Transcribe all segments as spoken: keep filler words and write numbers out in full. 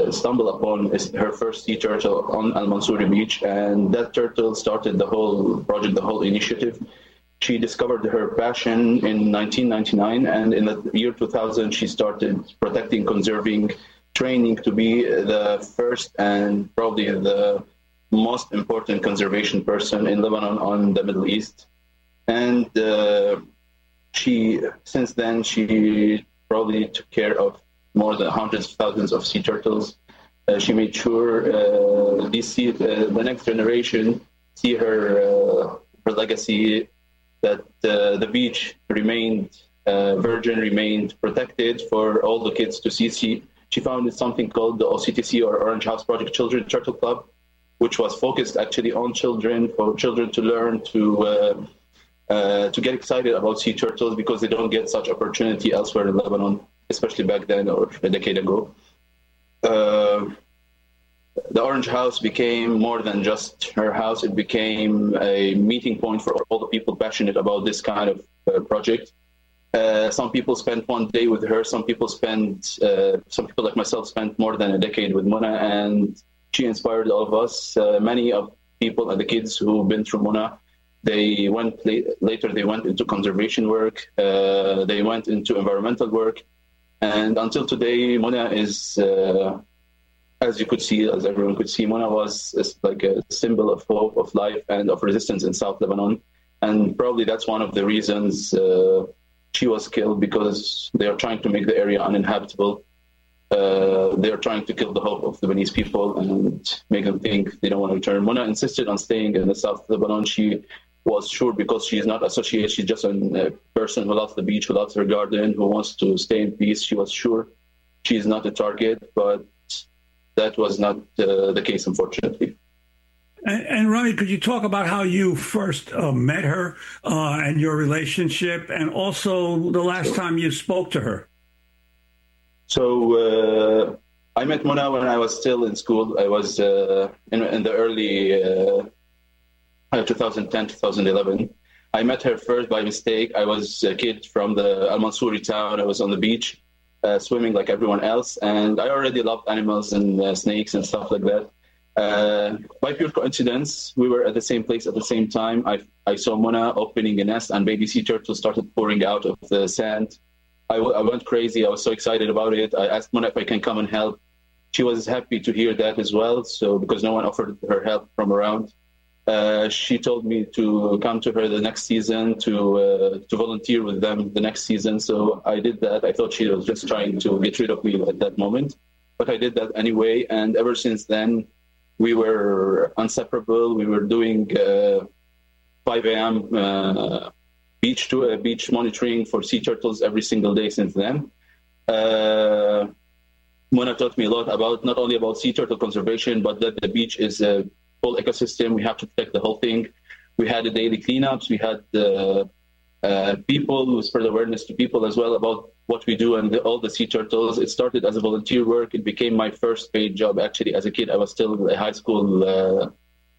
stumbled upon her first sea turtle on Al Mansouri Beach, and that turtle started the whole project, the whole initiative. She discovered her passion in nineteen ninety-nine, and in the year two thousand, she started protecting, conserving, training to be the first and probably the most important conservation person in Lebanon on the Middle East. And uh, she, since then, she probably took care of more than hundreds of thousands of sea turtles. Uh, she made sure uh, these sea, uh, the next generation see her, uh, her legacy, that uh, the beach remained uh, virgin, remained protected for all the kids to see. She, she founded something called the O C T C, or Orange House Project Children Turtle Club, which was focused actually on children, for children to learn to uh, uh, to get excited about sea turtles, because they don't get such opportunity elsewhere in Lebanon, especially back then or a decade ago. Uh, the Orange House became more than just her house. It became a meeting point for all the people passionate about this kind of uh, project. Uh, some people spent one day with her. Some people spent, uh, some people like myself spent more than a decade with Mona, and she inspired all of us. Uh, many of people and the kids who've been through Mona, they went later. They went into conservation work. Uh, they went into environmental work, and until today, Mona is, uh, as you could see, as everyone could see, Mona was is like a symbol of hope, of life, and of resistance in South Lebanon. And probably that's one of the reasons uh, she was killed, because they are trying to make the area uninhabitable. Uh, they are trying to kill the hope of Lebanese people and make them think they don't want to return. Mona insisted on staying in the South Lebanon. She was sure, because she is not associated, she's just a person who loves the beach, who loves her garden, who wants to stay in peace. She was sure she is not a target, but that was not uh, the case, unfortunately. And, and Rami, could you talk about how you first uh, met her uh, and your relationship, and also the last time you spoke to her? So uh, I met Mona when I was still in school. I was uh, in, in the early uh, twenty ten, twenty eleven. I met her first by mistake. I was a kid from the Al Mansouri town. I was on the beach uh, swimming like everyone else, and I already loved animals and uh, snakes and stuff like that. Uh, by pure coincidence, we were at the same place at the same time. I, I saw Mona opening a nest, and baby sea turtles started pouring out of the sand. I, w- I went crazy. I was so excited about it. I asked Mona if I can come and help. She was happy to hear that as well. So because no one offered her help from around, uh, she told me to come to her the next season to uh, to volunteer with them the next season. So I did that. I thought she was just trying to get rid of me at that moment, but I did that anyway. And ever since then, we were inseparable. We were doing uh, five a.m. Uh, beach to uh, beach monitoring for sea turtles every single day since then. Uh, Mona taught me a lot about not only about sea turtle conservation, but that the beach is a full ecosystem. We have to protect the whole thing. We had the daily cleanups. We had the uh, people who spread awareness to people as well about what we do and the, all the sea turtles. It started as a volunteer work. It became my first paid job. Actually, as a kid, I was still a high school. Uh,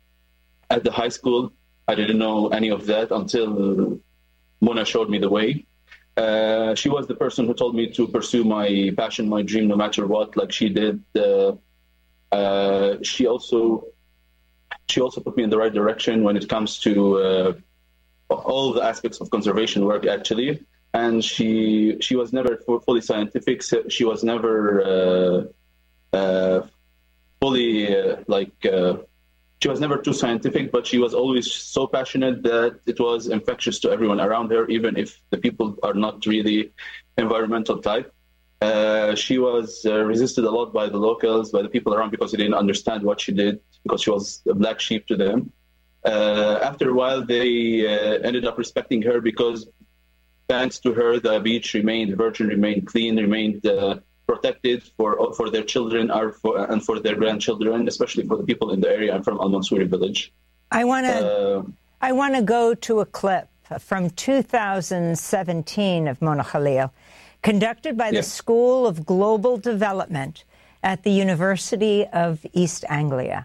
at the high school, I didn't know any of that until Mona showed me the way. Uh, she was the person who told me to pursue my passion, my dream, no matter what, like she did. Uh, uh, she also she also put me in the right direction when it comes to uh, all the aspects of conservation work, actually. And she she was never fully scientific. She was never uh, uh, fully uh, like. Uh, She was never too scientific, but she was always so passionate that it was infectious to everyone around her, even if the people are not really environmental type. Uh, she was uh, resisted a lot by the locals, by the people around, because they didn't understand what she did, because she was a black sheep to them. Uh, after a while, they uh, ended up respecting her, because thanks to her, the beach remained virgin, remained clean, remained uh, protected for for their children are for, and for their grandchildren, especially for the people in the area. I'm from Al Mansouri village. I want to uh, I want to go to a clip from two thousand seventeen of Mona Khalil, conducted by the yeah. School of Global Development at the University of East Anglia.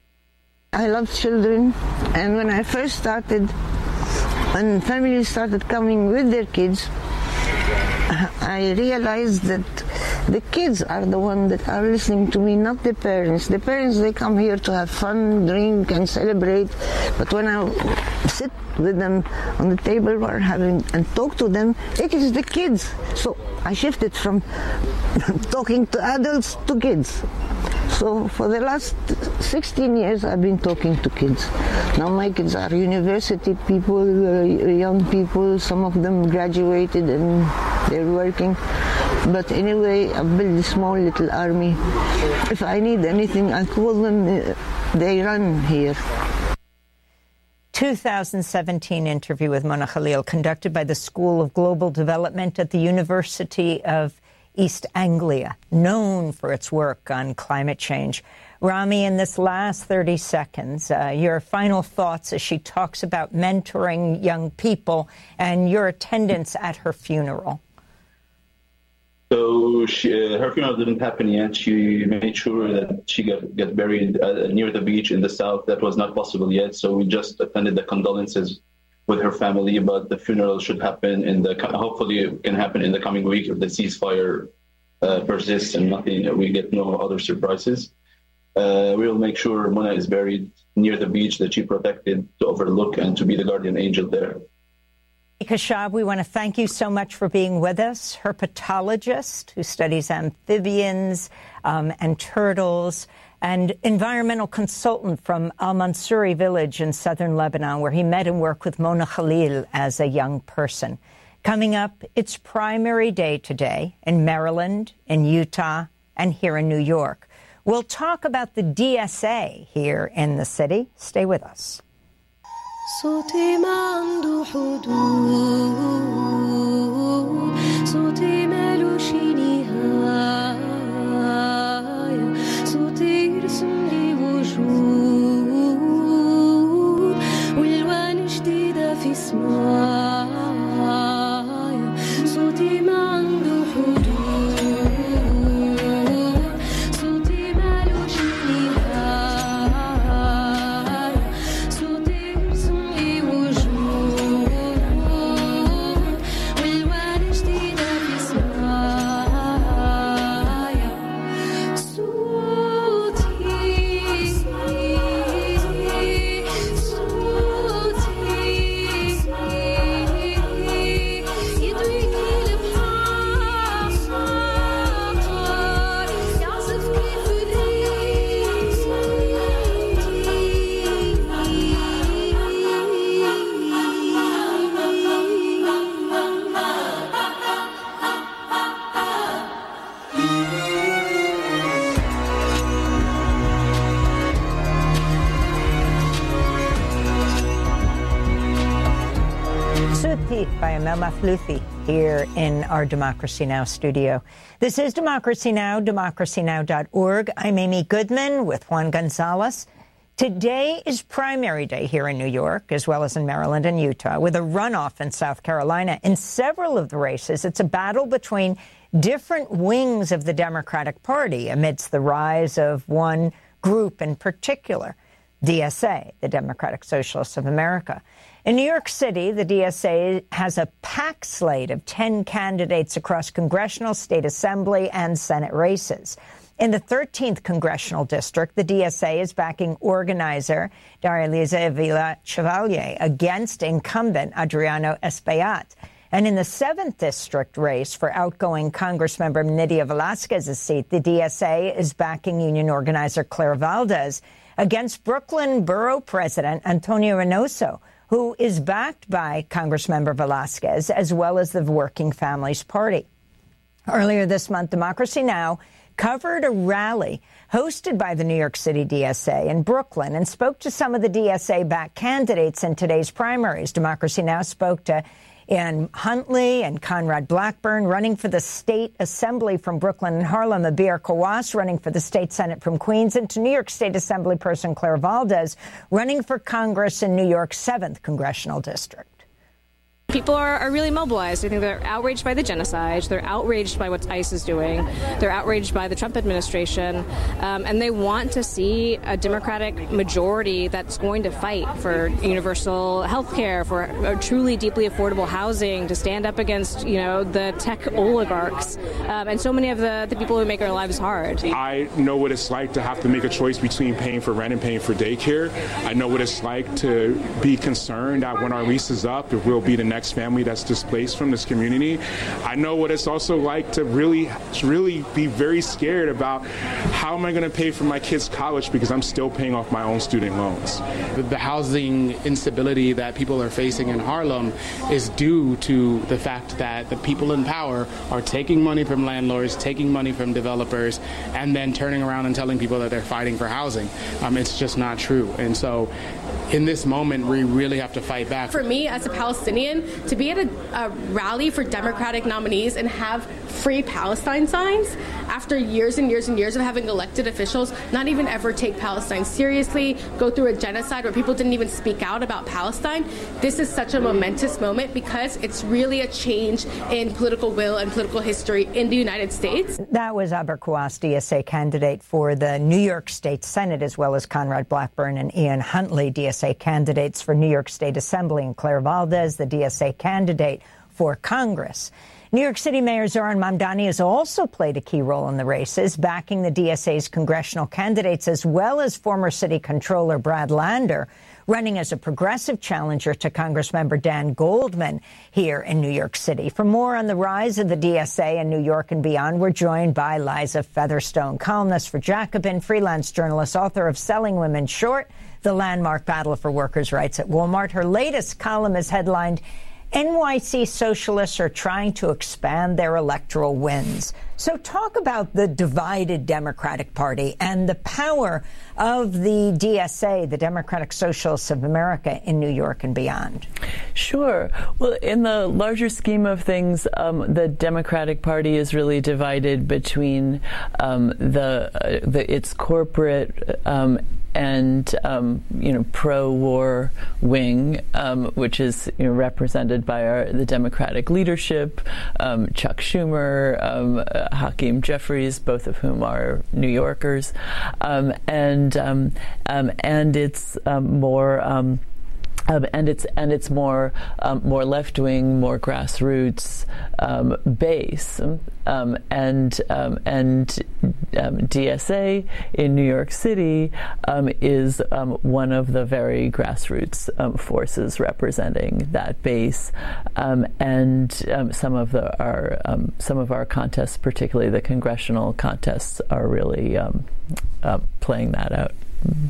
I love children, and when I first started, when families started coming with their kids, I realized that The kids are the ones that are listening to me, not the parents. The parents, they come here to have fun, drink, and celebrate. But when I sit with them on the table we're having and talk to them, it is the kids. So I shifted from talking to adults to kids. So for the last sixteen years, I've been talking to kids. Now my kids are university people, uh, young people. Some of them graduated and they're working. But anyway, I've built a small little army. If I need anything, I call them. Uh, they run here. two thousand seventeen interview with Mona Khalil, conducted by the School of Global Development at the University of East Anglia, known for its work on climate change. Rami, in this last thirty seconds, uh, your final thoughts as she talks about mentoring young people and your attendance at her funeral. So she, uh, her funeral didn't happen yet. She made sure that she got, got buried uh, near the beach in the south. That was not possible yet. So we just attended the condolences with her family, but the funeral should happen in the, hopefully it can happen in the coming week if the ceasefire uh, persists and nothing, we get no other surprises. Uh, we will make sure Mona is buried near the beach that she protected to overlook and to be the guardian angel there. Khashab, we want to thank you so much for being with us, herpetologist who studies amphibians um, and turtles, and environmental consultant from Al Mansouri village in southern Lebanon, where he met and worked with Mona Khalil as a young person. Coming up, it's primary day today in Maryland, in Utah, and here in New York. We'll talk about the D S A here in the city. Stay with us. صوتي ما عنده حدود صوتي مالوش نهاية صوتي يرسم لي وجود والوان جديدة في سمايا صوتي ما عنده حدود صوتي مالوش نهاية صوتي by Amel Maflouthi here in our Democracy Now! Studio. This is Democracy Now!, democracy now dot org. I'm Amy Goodman with Juan Gonzalez. Today is primary day here in New York, as well as in Maryland and Utah, with a runoff in South Carolina. In several of the races, it's a battle between different wings of the Democratic Party amidst the rise of one group in particular, D S A, the Democratic Socialists of America. In New York City, the D S A has a packed slate of ten candidates across congressional, state assembly, and Senate races. In the thirteenth congressional district, the D S A is backing organizer Darya-Liza Avila Chevalier against incumbent Adriano Espaillat. And in the seventh district race for outgoing Congressmember Nydia Velázquez's seat, the D S A is backing union organizer Claire Valdez against Brooklyn Borough President Antonio Reynoso, who is backed by Congressmember Velázquez, as well as the Working Families Party. Earlier this month, Democracy Now! Covered a rally hosted by the New York City D S A in Brooklyn and spoke to some of the D S A-backed candidates in today's primaries. Democracy Now! Spoke to Ann Huntley and Conrad Blackburn, running for the state assembly from Brooklyn and Harlem, Abir Kawas, running for the state senate from Queens, and to New York State Assembly person Claire Valdez, running for Congress in New York's seventh congressional district. People are, are really mobilized. I think they're outraged by the genocide. They're outraged by what ICE is doing. They're outraged by the Trump administration. Um, and they want to see a Democratic majority that's going to fight for universal health care, for a truly deeply affordable housing, to stand up against, you know, the tech oligarchs, um, and so many of the, the people who make our lives hard. I know what it's like to have to make a choice between paying for rent and paying for daycare. I know what it's like to be concerned that when our lease is up, if we'll be the next family that's displaced from this community. I know what it's also like to really, really be very scared about how am I going to pay for my kids' college because I'm still paying off my own student loans. The, the housing instability that people are facing in Harlem is due to the fact that the people in power are taking money from landlords, taking money from developers, and then turning around and telling people that they're fighting for housing. Um, it's just not true. And so in this moment, we really have to fight back. For me, as a Palestinian, to be at a, a rally for Democratic nominees and have free Palestine signs after years and years and years of having elected officials not even ever take Palestine seriously, go through a genocide where people didn't even speak out about Palestine, this is such a momentous moment because it's really a change in political will and political history in the United States. That was Aber Kouas, D S A candidate for the New York State Senate, as well as Conrad Blackburn and Ian Huntley, D S A candidates for New York State Assembly, and Claire Valdez, the D S A candidate for Congress. New York City Mayor Zohran Mamdani has also played a key role in the races, backing the D S A's congressional candidates, as well as former city controller Brad Lander, running as a progressive challenger to Congressmember Dan Goldman here in New York City. For more on the rise of the D S A in New York and beyond, we're joined by Liza Featherstone, columnist for Jacobin, freelance journalist, author of Selling Women Short, the landmark battle for workers' rights at Walmart. Her latest column is headlined, N Y C Socialists Are Trying to Expand Their Electoral Wins. So talk about the divided Democratic Party and the power of the D S A, the Democratic Socialists of America, in New York and beyond. Sure. Well, in the larger scheme of things, um, the Democratic Party is really divided between um, the, uh, the its corporate um, and um, you know pro-war wing, um, which is you know, represented by our, the Democratic leadership, um, Chuck Schumer, um, uh, Hakeem Jeffries, both of whom are New Yorkers, um, and um, um, and it's um, more. Um, Um, and it's and it's more um, more left wing, more grassroots um, base, um, and um, and um, D S A in New York City um, is um, one of the very grassroots um, forces representing that base, um, and um, some of the our um, some of our contests, particularly the congressional contests, are really um, uh, playing that out. Mm-hmm.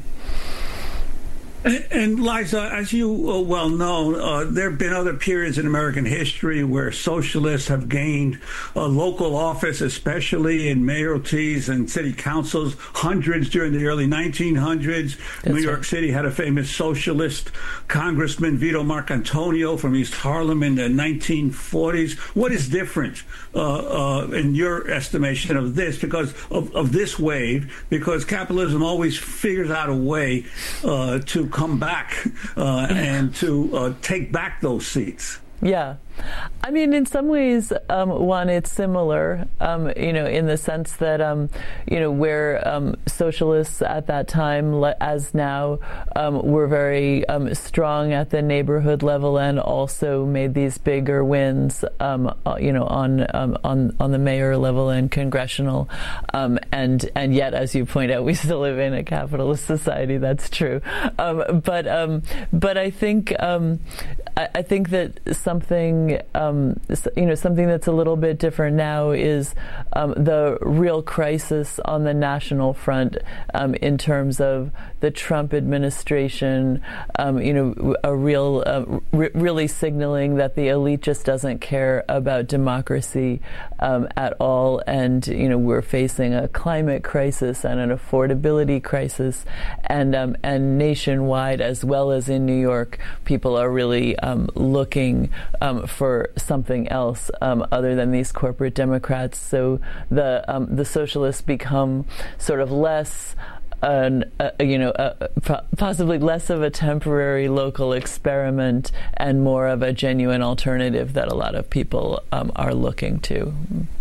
And, and Liza, as you uh, well know, uh, there have been other periods in American history where socialists have gained uh, local office, especially in mayoralties and city councils, hundreds during the early nineteen hundreds. That's New York right. City had a famous socialist congressman, Vito Marcantonio, from East Harlem in the nineteen forties. What is different uh, uh, in your estimation of this, because of, of this wave? Because capitalism always figures out a way uh, to come back uh, and to uh, take back those seats. Yeah. I mean, in some ways, um, one, it's similar, um, you know, in the sense that, um, you know, where um, socialists at that time, as now, um, were very um, strong at the neighborhood level and also made these bigger wins, um, you know, on um, on on the mayor level and congressional, um, and and yet, as you point out, we still live in a capitalist society. That's true, um, but um, but I think um, I, I think that something. Um, you know, something that's a little bit different now is um, the real crisis on the national front um, in terms of the Trump administration, um, you know, a real, uh, re- really signaling that the elite just doesn't care about democracy um, at all. And, you know, we're facing a climate crisis and an affordability crisis. And, um, and nationwide, as well as in New York, people are really um, looking um, for something else um, other than these corporate Democrats. So the um, the socialists become sort of less an, uh, you know, uh, possibly less of a temporary local experiment and more of a genuine alternative that a lot of people um, are looking to.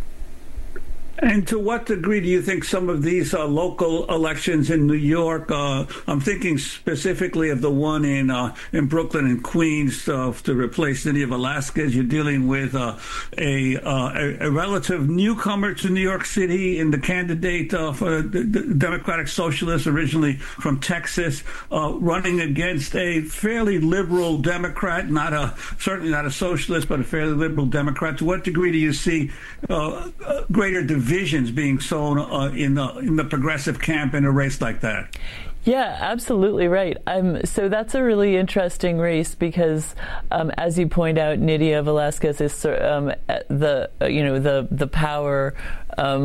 And to what degree do you think some of these uh, local elections in New York, uh, I'm thinking specifically of the one in uh, in Brooklyn and Queens uh, to replace Nydia Velázquez, you're dealing with uh, a, uh, a, a relative newcomer to New York City in the candidate uh, for the, the Democratic Socialists, originally from Texas, uh, running against a fairly liberal Democrat, not a certainly not a socialist, but a fairly liberal Democrat. To what degree do you see uh, greater division visions being sown uh, in the in the progressive camp in a race like that? Yeah, absolutely right. Um, so that's a really interesting race because, um, as you point out, Nydia Velázquez is um, the you know the the power um,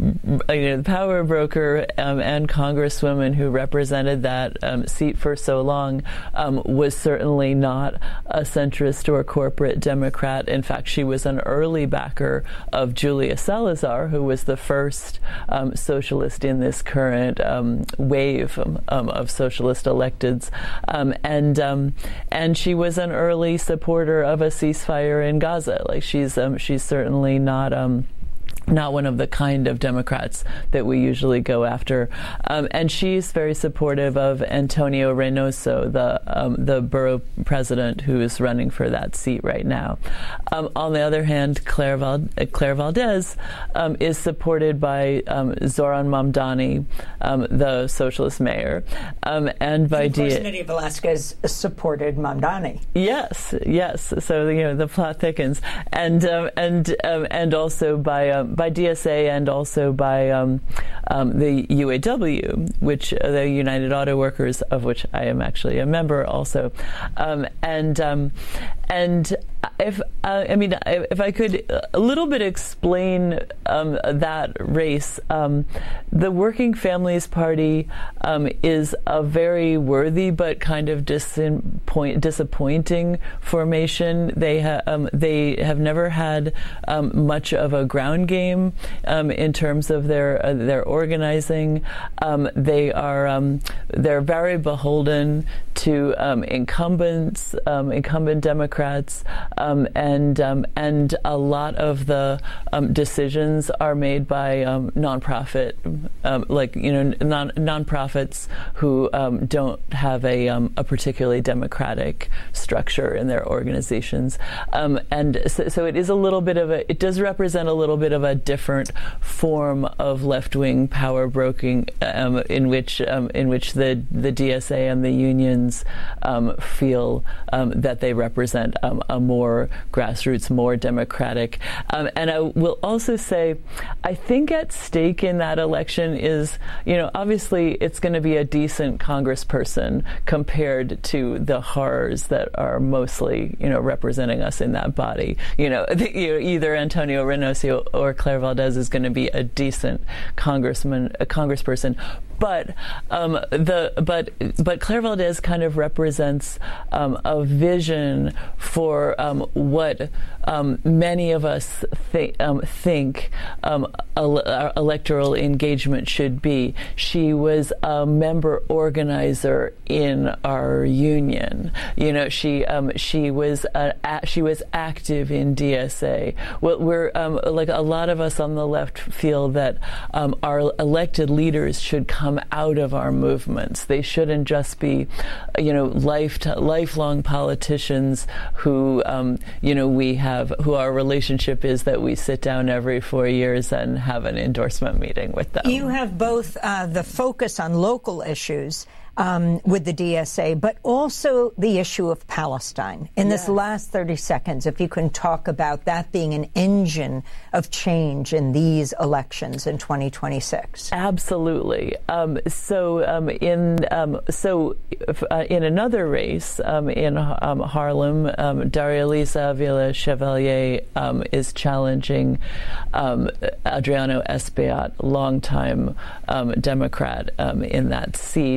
you know the power broker um, and congresswoman who represented that um, seat for so long um, was certainly not a centrist or corporate Democrat. In fact, she was an early backer of Julia Salazar, who was the first um, socialist in this current um, wave Um, of socialist electeds, um, and um, and she was an early supporter of a ceasefire in Gaza. Like she's um, she's certainly not. Um, not one of the kind of Democrats that we usually go after. Um, and she's very supportive of Antonio Reynoso, the um, the borough president who is running for that seat right now. Um, on the other hand, Claire, Val- Claire Valdez um, is supported by um, Zoran Mamdani, um, the socialist mayor, um, and by and of course, Dia- Nydia Velázquez supported Mamdani. Yes, yes. So you know the plot thickens, and um, and um, and also by um, by D S A and also by um, um, the U A W, which uh, the United Auto Workers, of which I am actually a member also, um, and um, and if uh, I mean if I could a little bit explain um, that race, um, the Working Families Party um, is a very worthy but kind of disappoint, disappointing formation. They ha- um, they have never had um, much of a ground game um, in terms of their uh, their organizing. Um, they are um, they're very beholden to um, incumbents, um, incumbent Democrats, um, and um, and a lot of the um, decisions are made by um, nonprofit, um, like you know, non nonprofits who um, don't have a um, a particularly democratic structure in their organizations, um, and so, so it is a little bit of a. It does represent a little bit of a different form of left-wing power broking, um, in which um, in which the the D S A and the unions um, feel um, that they represent um, a more grassroots, more democratic. Um, and I will also say, I think at stake in that election is, you know, obviously it's going to be a decent congressperson compared to the horrors that are mostly, you know, representing us in that body. You know, the, you know either Antonio Reynoso or Claire Valdez is going to be a decent congressman, a congressperson. But um, the but but Claire Valdez kind of represents um, a vision for um, what um, many of us th- um, think um, ele- electoral engagement should be. She was a member organizer in our union. You know, she um, she was a, a, she was active in D S A. Well, we're um, like a lot of us on the left feel that um, our elected leaders should come out of our movements. They shouldn't just be, you know, life lifelong politicians who, um, you know, we have, who our relationship is that we sit down every four years and have an endorsement meeting with them. You have both uh, the focus on local issues Um, with the D S A, but also the issue of Palestine. In this yes. last thirty seconds, if you can talk about that being an engine of change in these elections in twenty twenty-six. Absolutely. Um, so um, in um, so uh, in another race um, in um, Harlem, um, Daria-Lisa Avila Chevalier um, is challenging um, Adriano Espaillat, longtime um, Democrat, um, in that seat. In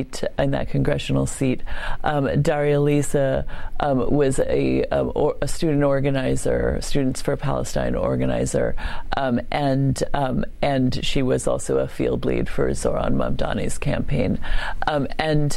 in that congressional seat. Um, Daria Lisa um, was a, um, or, a student organizer, Students for Palestine organizer, um, and um, and she was also a field lead for Zoran Mamdani's campaign. Um, and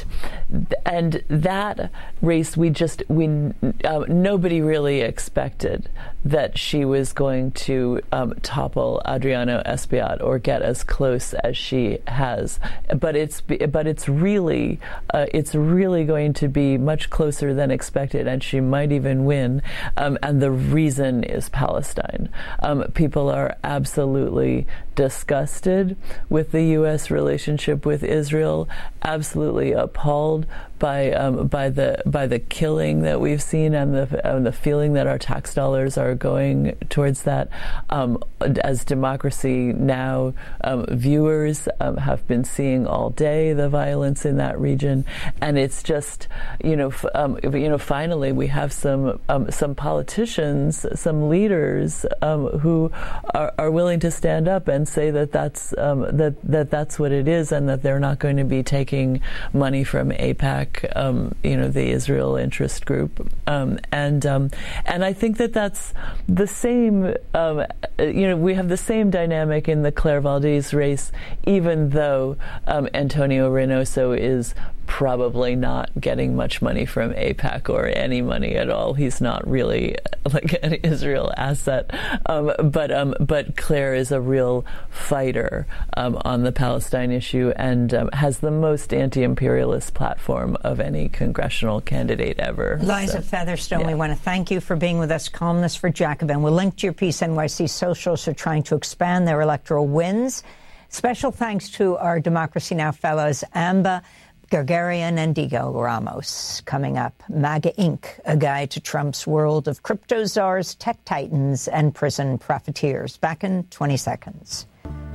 and that race, we just we uh, nobody really expected that she was going to um, topple Adriano Espaillat or get as close as she has. But it's but it's really uh, it's really going to be much closer than expected, and she might even win. Um, and the reason is Palestine. Um, people are absolutely disgusted with the U S relationship with Israel, absolutely appalled by um, by the by the killing that we've seen and the and the feeling that our tax dollars are going towards that. Um, as Democracy Now! Um, viewers um, have been seeing all day the violence in that region, and it's just you know f- um, you know finally we have some um, some politicians, some leaders um, who are, are willing to stand up and say that that's um, that that that's what it is, and that they're not going to be taking money from AIPAC, um, you know, the Israel Interest Group, um, and um, and I think that that's the same. Um, you know, we have the same dynamic in the Claire Valdez race, even though um, Antonio Reynoso is probably not getting much money from AIPAC or any money at all. He's not really like an Israel asset. Um, but um, but Claire is a real fighter um, on the Palestine issue and um, has the most anti-imperialist platform of any congressional candidate ever. Liza so, Featherstone, yeah. We want to thank you for being with us, columnist for Jacobin. We'll link to your piece. N Y C socialists are trying to expand their electoral wins. Special thanks to our Democracy Now! Fellows, Amba Gargarian and Diego Ramos. Coming up, MAGA Incorporated, a guide to Trump's world of crypto czars, tech titans, and prison profiteers. Back in twenty seconds.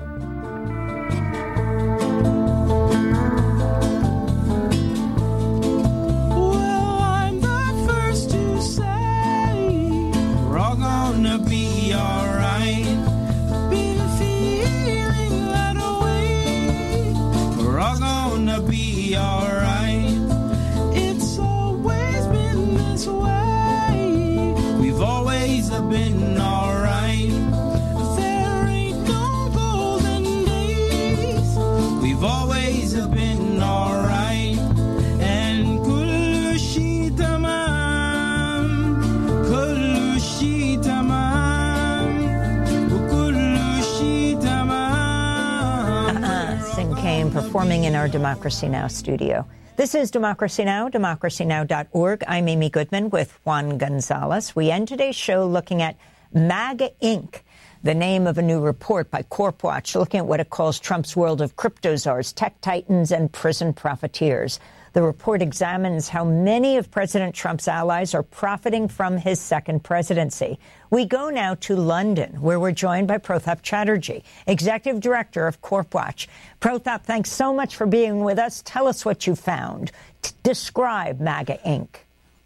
Well, I'm the first to say we're all gonna be all right. Been feeling that way. We're all gonna be all right. It's always been this way. We've always been all right. There ain't no golden days. We've always been all right. And kullu shi tamam, kullu shi tamam, kullu shi tamam. Uh-uh. Sing Kane performing in our Democracy Now! Studio. This is Democracy Now!, democracy now dot org. I'm Amy Goodman with Juan Gonzalez. We end today's show looking at MAGA Incorporated, the name of a new report by CorpWatch, looking at what it calls Trump's world of crypto czars, tech titans, and prison profiteers. The report examines how many of President Trump's allies are profiting from his second presidency. We go now to London, where we're joined by Prothap Chatterjee, Executive Director of CorpWatch. Prothap, thanks so much for being with us. Tell us what you found. T- describe MAGA Incorporated.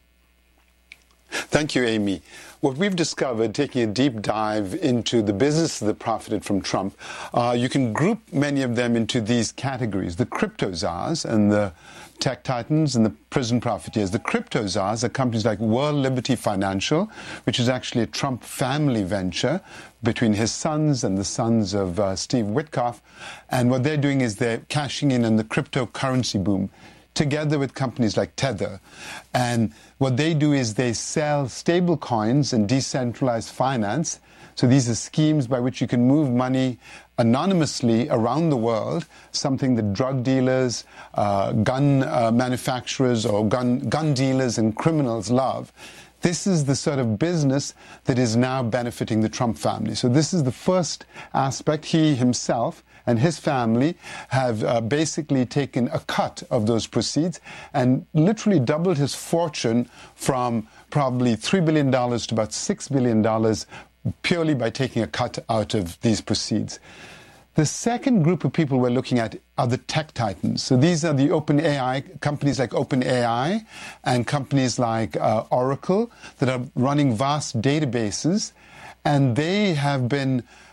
Thank you, Amy. What we've discovered, taking a deep dive into the business that profited from Trump, uh, you can group many of them into these categories: the crypto czars and the tech titans and the prison profiteers. The crypto czars are companies like World Liberty Financial, which is actually a Trump family venture between his sons and the sons of uh, Steve Witkoff. And what they're doing is they're cashing in on the cryptocurrency boom, together with companies like Tether. And what they do is they sell stable coins and decentralized finance. So these are schemes by which you can move money anonymously around the world, something that drug dealers, uh, gun uh, manufacturers, or gun, gun dealers and criminals love. This is the sort of business that is now benefiting the Trump family. So this is the first aspect. He himself and his family have uh, basically taken a cut of those proceeds and literally doubled his fortune from probably three billion dollars to about six billion dollars purely by taking a cut out of these proceeds. The second group of people we're looking at are the tech titans. So these are the OpenAI, companies like OpenAI and companies like uh, Oracle that are running vast databases, and they have been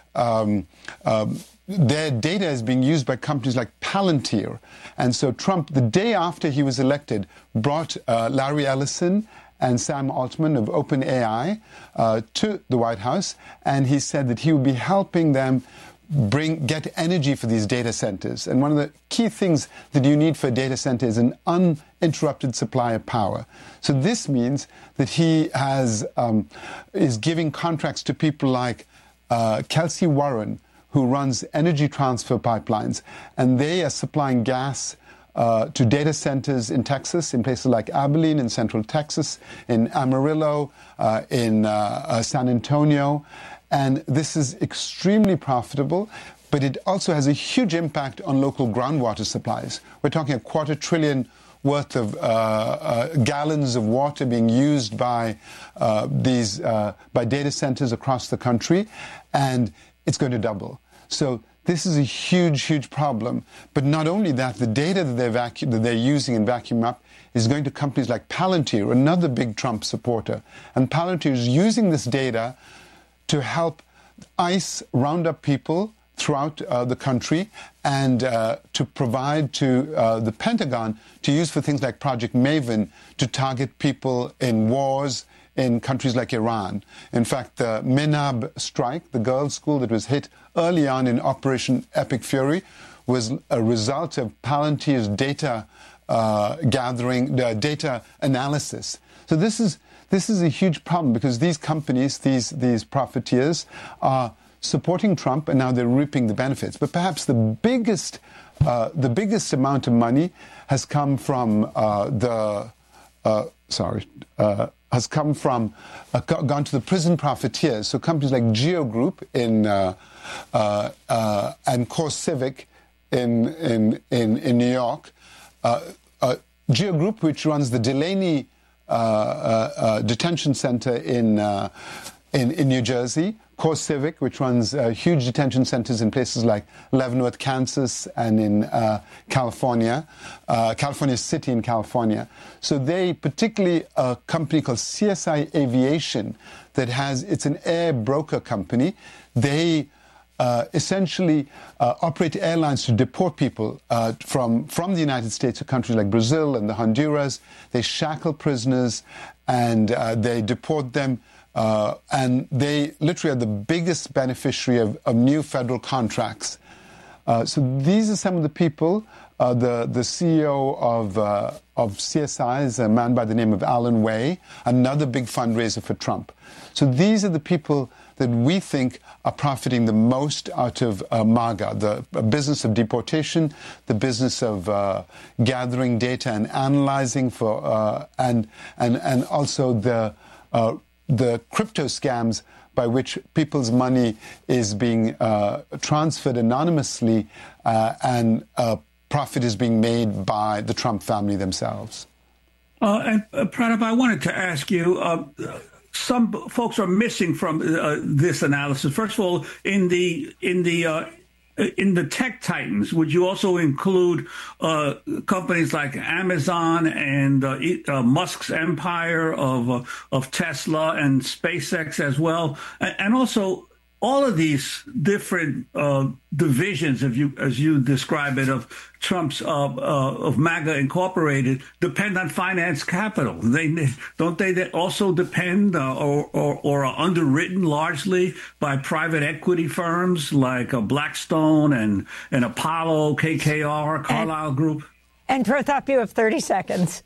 um, um, their data is being used by companies like Palantir. And so Trump, the day after he was elected, brought uh, Larry Ellison and Sam Altman of OpenAI uh, to the White House, and he said that he would be helping them bring get energy for these data centers. And one of the key things that you need for a data center is an uninterrupted supply of power. So this means that he has um, is giving contracts to people like uh, Kelsey Warren, who runs Energy Transfer Pipelines, and they are supplying gas uh, to data centers in Texas, in places like Abilene in central Texas, in Amarillo, uh, in uh, uh, San Antonio. And this is extremely profitable, but it also has a huge impact on local groundwater supplies. We're talking a quarter trillion worth of uh, uh, gallons of water being used by uh, these uh, by data centers across the country, and it's going to double. So this is a huge, huge problem. But not only that, the data that they're, vacu- that they're using and vacuum up is going to companies like Palantir, another big Trump supporter. And Palantir is using this data to help ICE round up people throughout uh, the country and uh, to provide to uh, the Pentagon to use for things like Project Maven to target people in wars in countries like Iran. In fact, the Menab strike, the girls' school that was hit early on in Operation Epic Fury, was a result of Palantir's data uh, gathering, uh, data analysis. So this is This is a huge problem because these companies, these these profiteers, are supporting Trump, and now they're reaping the benefits. But perhaps the biggest, uh, the biggest amount of money has come from uh, the, uh, sorry, uh, has come from, uh, gone to the prison profiteers. So companies like Geo Group in uh, uh, uh, and CoreCivic in in in, in New York, uh, uh, Geo Group, which runs the Delaney Uh, uh, uh, detention center in, uh, in in New Jersey, CoreCivic, which runs uh, huge detention centers in places like Leavenworth, Kansas, and in uh, California, uh, California City in California. So they, particularly a company called C S I Aviation, that has, it's an air broker company. They Uh, essentially uh, operate airlines to deport people uh, from, from the United States to countries like Brazil and the Honduras. They shackle prisoners and uh, they deport them. Uh, and they literally are the biggest beneficiary of, of new federal contracts. Uh, so these are some of the people. Uh, the, the C E O of, uh, of C S I is a man by the name of Alan Way, another big fundraiser for Trump. So these are the people that we think are profiting the most out of uh, MAGA, the business of deportation, the business of uh, gathering data and analyzing for, uh, and and and also the uh, the crypto scams by which people's money is being uh, transferred anonymously, uh, and uh, profit is being made by the Trump family themselves. Uh, and uh, Pranab, I wanted to ask you. Uh, Some folks are missing from uh, this analysis. First of all, in the in the uh, in the tech titans, would you also include uh, companies like Amazon and uh, uh, Musk's empire of uh, of Tesla and SpaceX as well, and also all of these different uh, divisions, if you as you describe it, of Trump's uh, uh, of MAGA Incorporated depend on finance capital. They don't they also depend uh, or, or or are underwritten largely by private equity firms like uh, Blackstone and and Apollo, K K R, Carlyle and, Group. And Pratap, you have thirty seconds.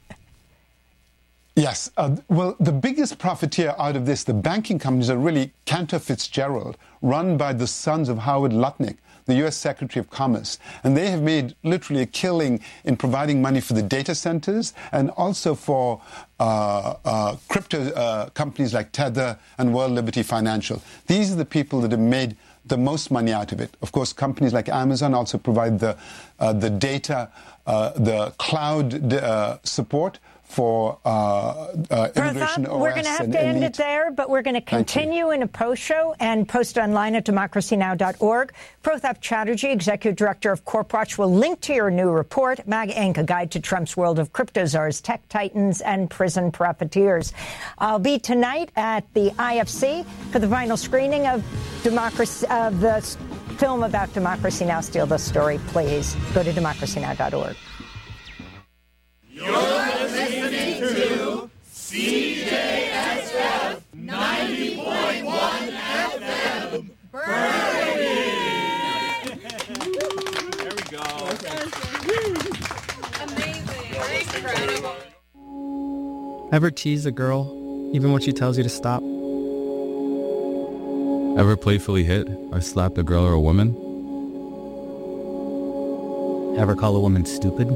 Yes. Uh, well, the biggest profiteer out of this, the banking companies, are really Cantor Fitzgerald, run by the sons of Howard Lutnick, the U S Secretary of Commerce. And they have made literally a killing in providing money for the data centers and also for uh, uh, crypto uh, companies like Tether and World Liberty Financial. These are the people that have made the most money out of it. Of course, companies like Amazon also provide the, uh, the data, uh, the cloud uh, support for uh, uh, Immigration O S. We're going to have and to end elite. it there, but we're going to continue in a post show and post online at democracy now dot org. Prothap Chatterjee, Executive Director of CorpWatch, will link to your new report, MAGA Incorporated, A Guide to Trump's World of Crypto Czars, Tech Titans, and Prison Profiteers. I'll be tonight at the I F C for the final screening of democracy of the film about Democracy Now! Steal the Story. Please go to democracy now dot org. You're listening to C J S F ninety point one F M, Burnaby. There we go. Amazing. Incredible. Ever tease a girl, even when she tells you to stop? Ever playfully hit or slapped a girl or a woman? Ever call a woman stupid?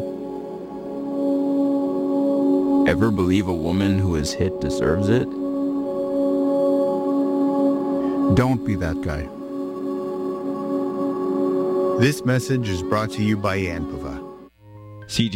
Ever believe a woman who is hit deserves it? Don't be that guy. This message is brought to you by Anpava. C J